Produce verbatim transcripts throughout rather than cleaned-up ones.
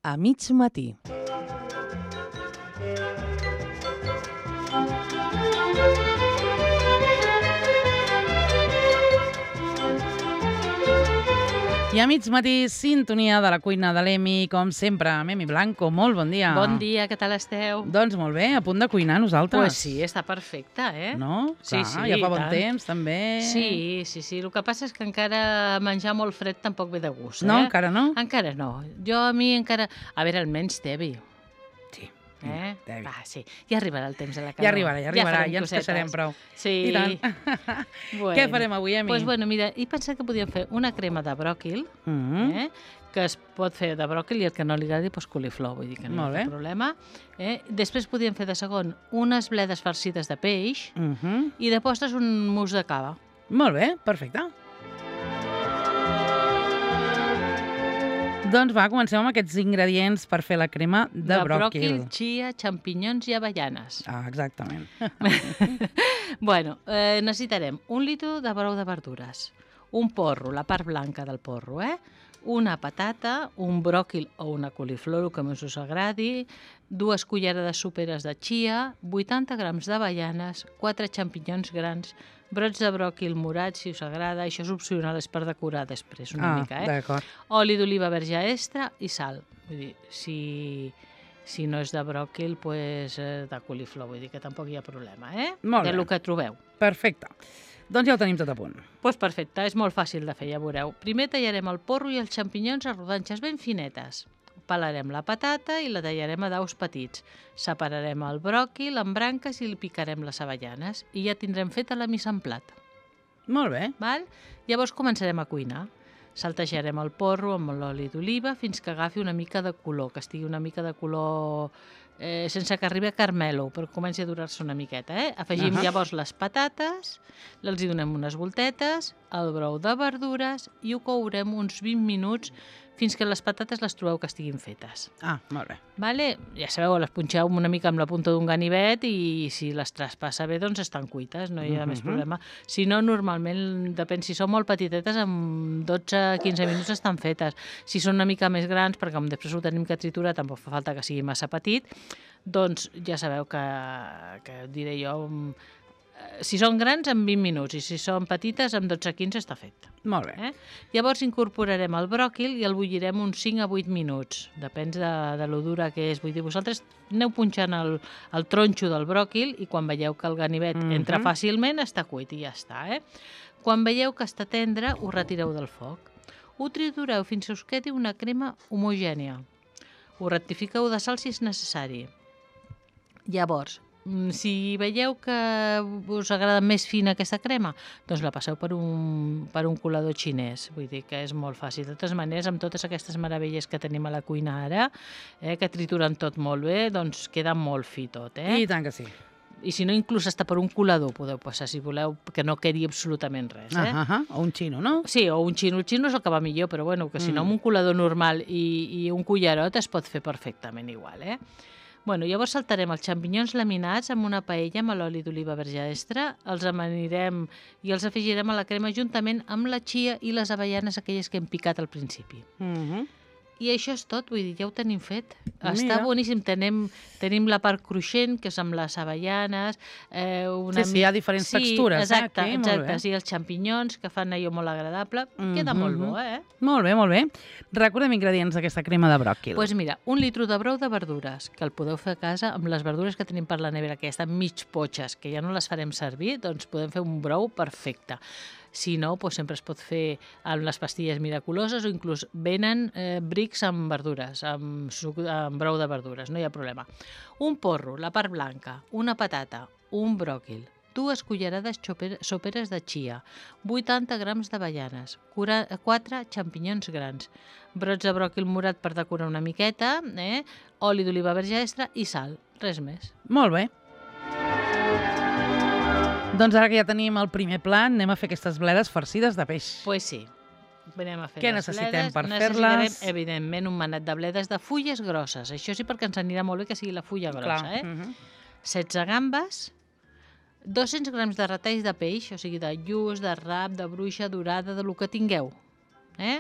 a mig matí. I a mig matí, sintonia de la cuina de l'Emi, com sempre, amb Emi Blanco. Molt bon dia. Bon dia, què tal esteu? Doncs molt bé, a punt de cuinar nosaltres. Pues sí, està perfecte, eh? No? Sí, Clar, sí, ja fa bon tant. temps, també. Sí, sí, sí. El que passa és que encara menjar molt fred tampoc ve de gust, eh? No, encara no? Encara no. Jo a mi encara... A veure, almenys tevi. Sí. Eh? Tevi. Va, sí. Ja arribarà el temps de la calor. Ja arribarà, ja arribarà, farem ja ens cosetes. queixarem prou. Sí. I tant. Bueno. Què farem avui, Emi? Pues bueno, mira, he pensat que podíem fer una crema de bròquil, Mm. eh? que es pot fer de bròquil i el que no li agradi, doncs coliflor, vull dir que no Molt hi ha bé. cap problema. Eh? Després podíem fer de segon unes bledes farcides de peix Mhm. i de postres un mus de cava. Molt bé, perfecte. Doncs va, comencem amb aquests ingredients per fer la crema de, de bròquil. chia, xampinyons i avellanes. Ah, exactament. Bueno, eh, necessitarem un litre de brou de verdures, un porro, la part blanca del porro, eh? una patata, un bròquil o una coliflor, el que més us agradi, dues cullerades soperes de chia, vuitanta grams d'avellanes, quatre xampinyons grans, brots de bròquil morats, si us agrada, això és opcional, és per decorar després una Ah, mica, eh? d'acord. Oli d'oliva verge extra i sal. Vull dir, si, si no és de bròquil, pues, eh, de coliflor, vull dir que tampoc hi ha problema, eh? Molt de bé. lo que trobeu. Perfecte. Doncs ja ho tenim tot a punt. Doncs pues perfecte, és molt fàcil de fer, ja veureu. Primer tallarem el porro i els xampinyons a rodanxes ben finetes. Pelarem la patata i la tallarem a daus petits. Separarem el bròquil en branques i li picarem les avellanes. I ja tindrem feta la mise en plat. Molt bé. Val? Llavors començarem a cuinar. Saltejarem el porro amb l'oli d'oliva fins que agafi una mica de color, que estigui una mica de color eh, sense que arribi a carmelo, però comenci a durar-se una miqueta. Eh? Afegim Ahà. llavors les patates, els hi donem unes voltetes, el brou de verdures i ho courem uns vint minuts fins que les patates les trobeu que estiguin fetes. Ah, molt bé. Vale? Ja sabeu, les punxeu una mica amb la punta d'un ganivet i si les traspassa bé, doncs estan cuites, no hi ha Mhm. més problema. Si no, normalment, depèn, si són molt petitetes, en dotze a quinze minuts estan fetes. Si són una mica més grans, perquè com després ho tenim que triturar, tampoc fa falta que sigui massa petit, doncs ja sabeu que, que diré jo, eh, si són grans, en vint minuts, i si són petites, en dotze a quinze està fet. Molt bé. Eh? Llavors incorporarem el bròquil i el bullirem uns cinc a vuit minuts. Depèn de, de lo dura que és. Vull dir, vosaltres aneu punxant el, el tronxo del bròquil i quan veieu que el ganivet Mhm. entra fàcilment, està cuit i ja està. Eh? Quan veieu que està tendre, ho retireu del foc. Ho tritureu fins que us quedi una crema homogènia. Ho rectifiqueu de sal si és necessari. Llavors, mm, si veieu que us agrada més fina aquesta crema, doncs la passeu per un, per un colador xinès. Vull dir que és molt fàcil. De totes maneres, amb totes aquestes meravelles que tenim a la cuina ara, eh, que trituren tot molt bé, doncs queda molt fi tot. Eh? I tant que sí. I si no, inclús està per un colador podeu passar, si voleu, que no quedi absolutament res. Eh? Ah, ah, o un xino, no? Sí, o un xino. El xino és el que va millor, però bueno, que si no, amb un colador normal i, i un cullerot es pot fer perfectament igual, eh? Bueno, llavors saltarem els xampinyons laminats amb una paella amb l'oli d'oliva verge extra, els amanirem i els afegirem a la crema juntament amb la chia i les avellanes aquelles que hem picat al principi. Mhm. I això és tot, vull dir, ja ho tenim fet. Mira. Està boníssim. Tenim, tenim la part cruixent, que és amb les avellanes. Eh, una Sí, sí, hi ha diferents textures, eh, exacte, aquí, molt exacte. bé. Sí, els xampinyons, que fan allò molt agradable. Queda Mhm, molt mhm. bo, eh? Molt bé, molt bé. Recordem ingredients d'aquesta crema de bròquil. Doncs pues mira, un litre de brou de verdures, que el podeu fer a casa amb les verdures que tenim per la nevera, que ja estan mig potxes, que ja no les farem servir, doncs podem fer un brou perfecte. Si no, doncs sempre es pot fer amb les pastilles miraculoses o inclús venen eh, brics amb verdures, amb, suc, amb brou de verdures, no hi ha problema. Un porro, la part blanca, una patata, un bròquil, dues cullerades xoper- soperes de chia, vuitanta grams d'avellanes, quatre xampinyons grans, brots de bròquil morat per decorar una miqueta, eh? oli d'oliva verge extra i sal, res més. Molt bé. Doncs ara que ja tenim el primer plat, anem a fer aquestes bledes farcides de peix. Doncs pues sí, anem a fer Què les necessitem bledes. per Necessitarem, fer-les? evidentment, un manet de bledes de fulles grosses. Això sí, perquè ens anirà molt bé que sigui la fulla grossa. Clar. Eh? Mhm. setze gambes, dos-cents grams de retalls de peix, o sigui, de lluç, de rap, de bruixa, dorada, de lo que tingueu. Eh?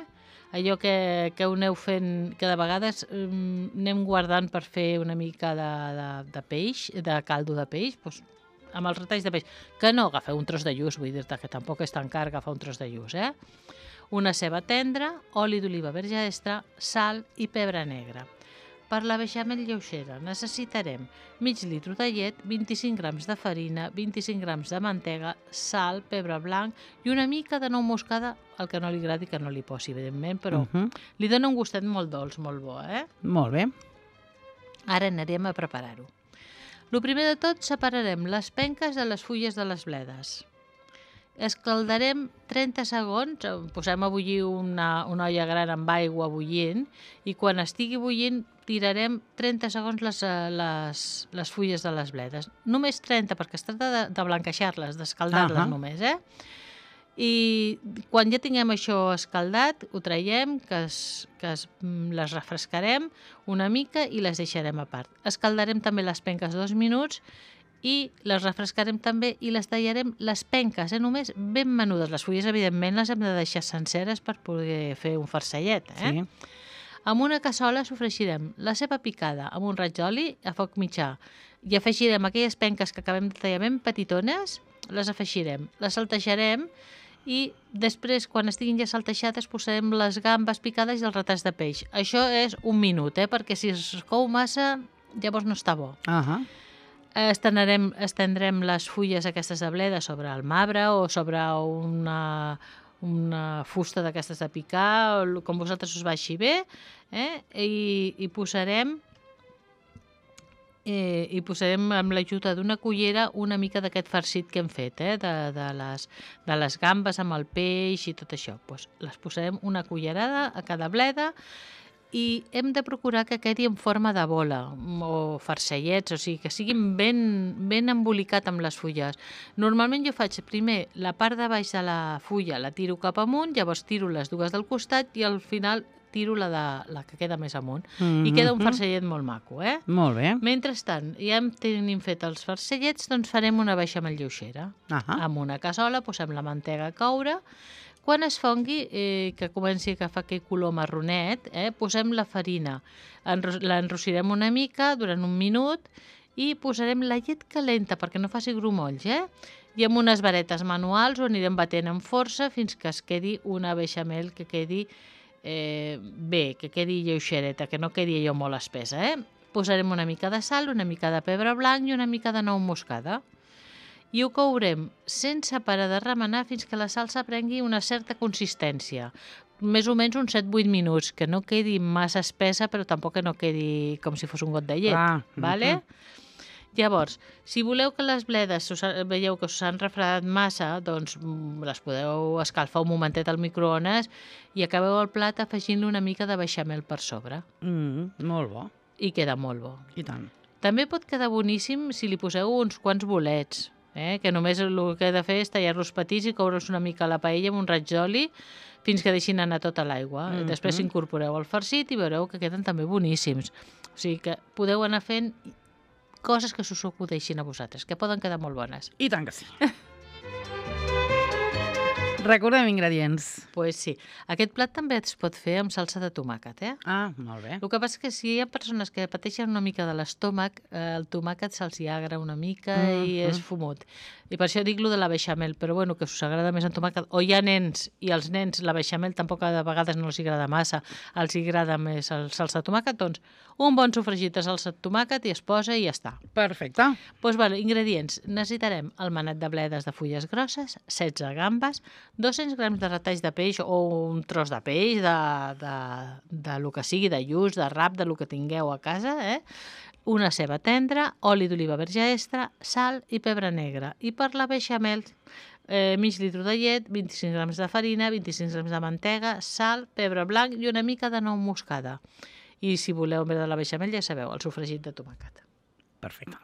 allò que, que ho aneu fent, que de vegades um, anem guardant per fer una mica de, de, de peix, de caldo de peix, doncs, amb els retalls de peix, que no agafeu un tros de lluç, vull dir-te que tampoc és tan car agafar un tros de lluç, eh? Una ceba tendra, oli d'oliva verge extra, sal i pebre negre. Per la beixamel lleugera necessitarem mig litre de llet, vint-i-cinc grams de farina, vint-i-cinc grams de mantega, sal, pebre blanc i una mica de nou moscada, el que no li agradi que no li posi, evidentment, però uh -huh. li dona un gustet molt dolç, molt bo, eh? Molt bé. Ara anirem a preparar-ho. El primer de tot, separarem les penques de les fulles de les bledes. Escaldarem trenta segons, posem a bullir una, una olla gran amb aigua bullint i quan estigui bullint tirarem trenta segons les, les, les fulles de les bledes. Només trenta, perquè es tracta de, de blanqueixar-les, d'escaldar-les uh-huh. només, eh? I quan ja tinguem això escaldat, ho traiem, que, es, que es, les refrescarem una mica i les deixarem a part. Escaldarem també les penques dos minuts i les refrescarem també i les tallarem les penques, eh? Només ben menudes. Les fulles, evidentment, les hem de deixar senceres per poder fer un farcellet. Eh? Sí. Amb una cassola sofregirem la ceba picada amb un raig d'oli a foc mitjà i afegirem aquelles penques que acabem de tallar ben petitones, les afegirem, les saltejarem i després, quan estiguin ja saltejades, posarem les gambes picades i els retalls de peix. Això és un minut, eh? Perquè si es cou massa, llavors no està bo. Uh -huh. Estendrem, estendrem les fulles aquestes de bleda sobre el marbre o sobre una, una fusta d'aquestes de picar, o com vosaltres us vagi bé, eh? I, i posarem eh, i posarem amb l'ajuda d'una cullera una mica d'aquest farcit que hem fet, eh? de, de, les, de les gambes amb el peix i tot això. Pues les posarem una cullerada a cada bleda i hem de procurar que quedi en forma de bola o farcellets, o sigui, que siguin ben, ben embolicat amb les fulles. Normalment jo faig primer la part de baix de la fulla, la tiro cap amunt, llavors tiro les dues del costat i al final tiro la, de, la que queda més amunt. Mm-hmm. I queda un farcellet molt maco, eh? Molt bé. Mentrestant, ja hem tenim fet els farcellets, doncs farem una beixamel lleugera. Uh-huh. Amb una cassola posem la mantega a coure. Quan es fongui, eh, que comenci a agafar aquell color marronet, eh, posem la farina, l'enrossirem una mica durant un minut i posarem la llet calenta perquè no faci grumolls, eh? I amb unes varetes manuals ho anirem batent amb força fins que es quedi una beixamel que quedi eh, bé, que quedi lleugereta, que no quedi allò molt espessa, eh? Posarem una mica de sal, una mica de pebre blanc i una mica de nou moscada. I ho courem sense parar de remenar fins que la salsa prengui una certa consistència. Més o menys uns set vuit minuts, que no quedi massa espessa, però tampoc que no quedi com si fos un got de llet. Ah, vale? uh-huh. Llavors, si voleu que les bledes veieu que s'han refredat massa, doncs les podeu escalfar un momentet al microones i acabeu el plat afegint-li una mica de beixamel per sobre. Mm, molt bo. I queda molt bo. I tant. També pot quedar boníssim si li poseu uns quants bolets, eh? Que només el que he de fer és tallar-los petits i coure'ls una mica a la paella amb un raig d'oli fins que deixin anar tota l'aigua. Mm-hmm. Després incorporeu el farcit i veureu que queden també boníssims. O sigui que podeu anar fent coses que s'us acudeixin a vosaltres, que poden quedar molt bones. I tant que sí. Recordem ingredients. Doncs pues sí. Aquest plat també es pot fer amb salsa de tomàquet, eh? Ah, molt bé. El que passa és que si hi ha persones que pateixen una mica de l'estómac, eh, el tomàquet se'ls agra una mica mm-hmm. i és fumut. I per això dic lo de la beixamel, però bueno, que us agrada més en tomàquet. O hi ha nens, i als nens la beixamel tampoc de vegades no els agrada massa, els agrada més el salsa de tomàquet, doncs un bon sofregit de salsa de tomàquet i es posa i ja està. Perfecte. Doncs pues, vale, ingredients. Necessitarem el manet de bledes de fulles grosses, setze gambes, dos-cents grams de retalls de peix o un tros de peix, de, de, de lo que sigui, de lluç, de rap, de lo que tingueu a casa, eh? Una ceba tendra, oli d'oliva verge extra, sal i pebre negre. I per la beixamel, eh, mig litre de llet, vint-i-cinc grams de farina, vint-i-cinc grams de mantega, sal, pebre blanc i una mica de nou moscada. I si voleu més de la beixamel, ja sabeu, el sofregit de tomàquet. Perfecte.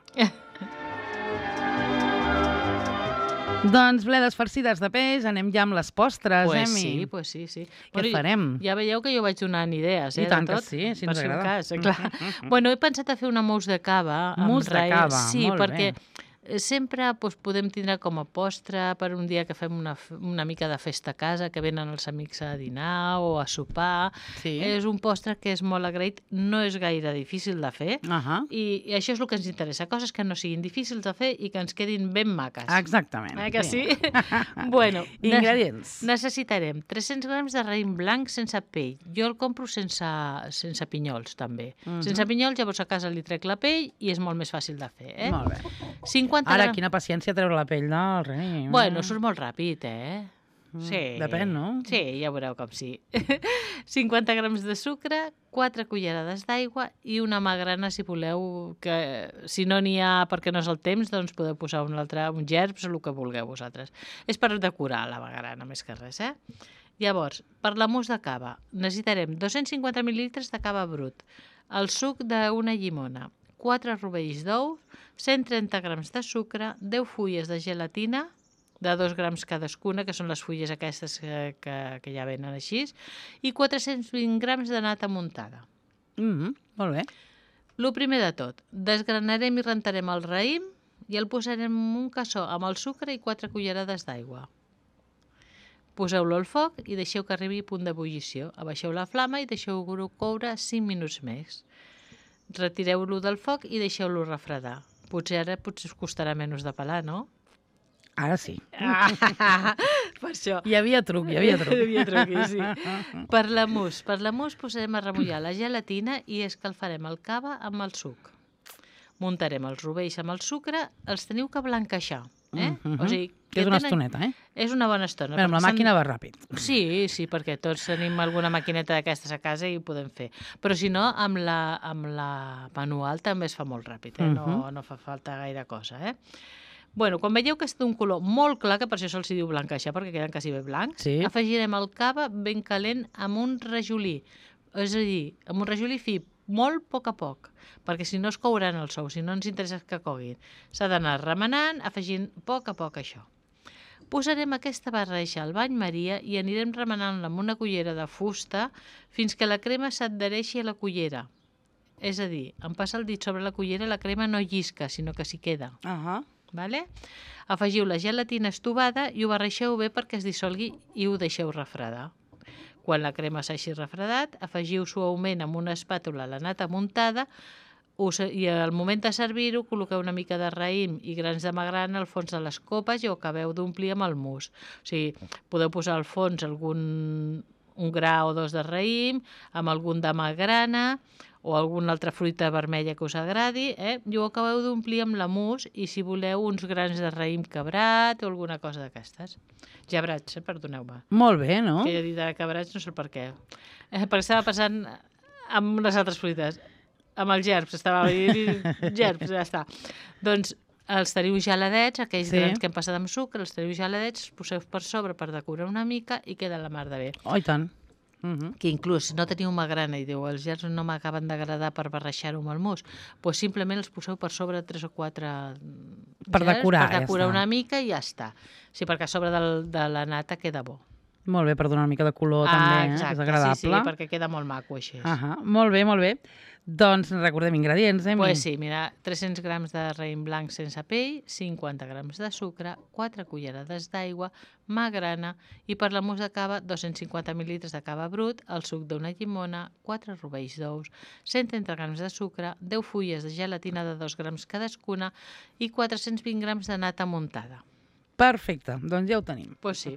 Doncs bledes farcides de peix, anem ja amb les postres, pues eh, Mi? Sí, pues sí, sí. Què bueno, farem? Ja veieu que jo vaig donant idees, eh, I tant de tot. que sí, si ens per agrada. Cas, clar. Mm-hmm. Bueno, he pensat a fer una mousse de cava. Mousse de cava, sí, molt perquè bé. Sempre doncs, podem tindre com a postre per un dia que fem una, una mica de festa a casa, que venen els amics a dinar o a sopar. Sí. És un postre que és molt agraït, no és gaire difícil de fer, Uh -huh. i, i això és el que ens interessa, coses que no siguin difícils de fer i que ens quedin ben maques. Exactament. Eh que sí? Bueno, Ingredients. necessitarem tres-cents grams de raïm blanc sense pell. Jo el compro sense, sense pinyols, també. Mhm. Sense pinyols, llavors a casa li trec la pell i és molt més fàcil de fer. Eh? Molt bé. cinquanta Ara, grams... quina paciència treure la pell del rei. Bueno, surt molt ràpid, eh? Sí. Depèn, no? Sí, ja veureu com sí. cinquanta grams de sucre, quatre cullerades d'aigua i una magrana, si voleu, que si no n'hi ha perquè no és el temps, doncs podeu posar un altre, un gerbs o el que vulgueu vosaltres. És per decorar la magrana, més que res, eh? Llavors, per la mousse de cava, necessitarem dos-cents cinquanta mil·lilitres de cava brut, el suc d'una llimona, quatre rovells d'ou, cent trenta grams de sucre, deu fulles de gelatina, de dos grams cadascuna, que són les fulles aquestes que, que, que ja venen així, i quatre-cents vint grams de nata muntada. Mm -hmm. Molt bé. El primer de tot, desgranarem i rentarem el raïm i el posarem en un cassó amb el sucre i quatre cullerades d'aigua. Poseu-lo al foc i deixeu que arribi a punt d'ebullició. Abaixeu la flama i deixeu-lo coure cinc minuts més. Retireu-lo del foc i deixeu-lo refredar. Potser ara potser us costarà menys de pelar, no? Ara sí. Ah, per això. Hi havia truc, hi havia truc. Hi havia truc, sí. Per la mousse. Per la mousse posarem a remullar la gelatina i escalfarem el cava amb el suc. Muntarem els rovells amb el sucre, els teniu que blanqueixar. Eh? Mm -hmm. O sigui, que és una tenen... estoneta, eh? És una bona estona. Però amb la màquina va ràpid. Sí, sí, perquè tots tenim alguna maquineta d'aquestes a casa i ho podem fer. Però si no, amb la, amb la manual també es fa molt ràpid, eh? No, Mhm. no fa falta gaire cosa, eh? Bueno, quan veieu que és d'un color molt clar, que per això se'ls diu blanquejar, perquè queden quasi bé blancs, Sí. afegirem el cava ben calent amb un rajolí. És a dir, amb un rajolí fi, molt a poc a poc, perquè si no es couran els ous, si no ens interessa que coguin. S'ha d'anar remenant, afegint a poc a poc això. Posarem aquesta barreja al bany Maria i anirem remenant-la amb una cullera de fusta fins que la crema s'adhereixi a la cullera. És a dir, en passar el dit sobre la cullera la crema no llisca, sinó que s'hi queda. Uh -huh. Vale? Afegiu la gelatina estovada i ho barreixeu bé perquè es dissolgui i ho deixeu refredar. Quan la crema s'hagi refredat, afegiu suaument amb una espàtula la nata muntada us, i al moment de servir-ho col·loqueu una mica de raïm i grans de magrana al fons de les copes i ho acabeu d'omplir amb el mousse. O sigui, podeu posar al fons algun un gra o dos de raïm, amb algun de magrana o alguna altra fruita vermella que us agradi, eh? I ho acabeu d'omplir amb la mousse i, si voleu, uns grans de raïm quebrat o alguna cosa d'aquestes. Gebrats, eh? Perdoneu-me. Molt bé, no? Que he dit ara quebrats, no sé per què. Eh, perquè estava passant amb les altres fruites. Amb els gerbs, estava dient gerbs, ja està. Doncs els teniu geladets, aquells Sí. grans que hem passat amb sucre, els teniu geladets, els poseu per sobre per decorar una mica i queda la mar de bé. Oh, i tant. Uh -huh. Que inclús, si no teniu magrana i diu els gerbs no m'acaben d'agradar per barrejar-ho amb el mousse, doncs simplement els poseu per sobre tres o quatre Per gerbs, decorar, per ja decorar està. una mica i ja està. Sí, perquè a sobre del, de la nata queda bo. Molt bé, per donar una mica de color ah, també, eh? exacte, que és agradable. sí, sí, perquè queda molt maco així. Uh -huh. Molt bé, molt bé. Doncs recordem ingredients, eh? Pues sí, mira, tres-cents grams de raïm blanc sense pell, cinquanta grams de sucre, quatre cullerades d'aigua, magrana i per la mousse de cava dos-cents cinquanta mil·lilitres de cava brut, el suc d'una llimona, quatre rovells d'ous, cent trenta grams de sucre, deu fulles de gelatina de dos grams cadascuna i quatre-cents vint grams de nata muntada. Perfecte, doncs ja ho tenim. Pues sí.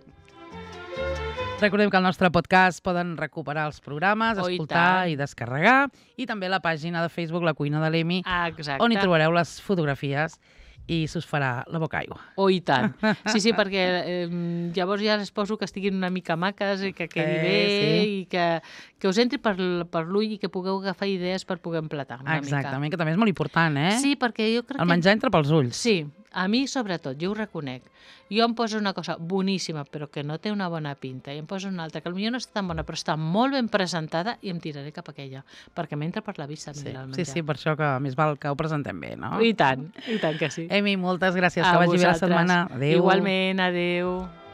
Recordem que al nostre podcast poden recuperar els programes, Oh, i escoltar tant. i descarregar, i també la pàgina de Facebook La Cuina de l'Emi, Ah, exacte. on hi trobareu les fotografies i s'us farà la boca aigua. Oh, i tant. Sí, sí, perquè eh, llavors ja les poso que estiguin una mica maques i que quedi Eh, bé sí. i que, que us entri per, l- per l'ull i que pugueu agafar idees per poder emplatar una Exactament, que també és molt important, eh? mica. Sí, perquè jo crec El que... menjar entra pels ulls. Sí, a mi sobretot, jo ho reconec. Jo em poso una cosa boníssima però que no té una bona pinta i em poso una altra que potser no està tan bona però està molt ben presentada i em tiraré cap a aquella perquè m'entra per la vista. Sí, el sí, menjar. sí, per això que més val que ho presentem bé, no? I tant, i tant que sí. Emi, moltes gràcies, A que vagi bé la vosaltres. setmana. Adéu. Igualment, adéu.